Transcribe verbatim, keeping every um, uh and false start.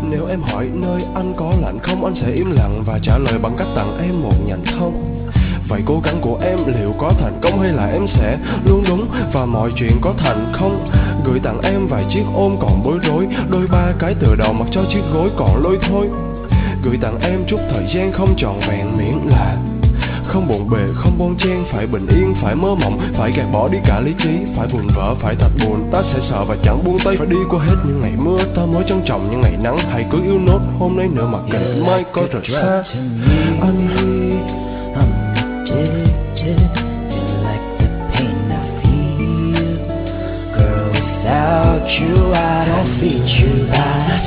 Nếu em hỏi nơi anh có lạnh không, anh sẽ im lặng và trả lời bằng cách tặng em một nhành thông. Vậy cố gắng của em liệu có thành công hay là em sẽ luôn đúng và mọi chuyện có thành không? Gửi tặng em vài chiếc ôm còn bối rối, đôi ba cái tựa đầu mặc cho chiếc gối còn lôi thôi. Gửi tặng em chút thời gian không trọn vẹn, miễn là không bộn bề, không bon chen, phải bình yên, phải mơ mộng, phải gạt bỏ đi cả lý trí, phải buồn vỡ, phải thật buồn. Ta sẽ sợ và chẳng buông tay, phải đi qua hết những ngày mưa. Ta mới trân trọng những ngày nắng, hãy cứ yêu nốt hôm nay nữa mặc kệ mai có rời xa. Anh Without you, I don't feel you. I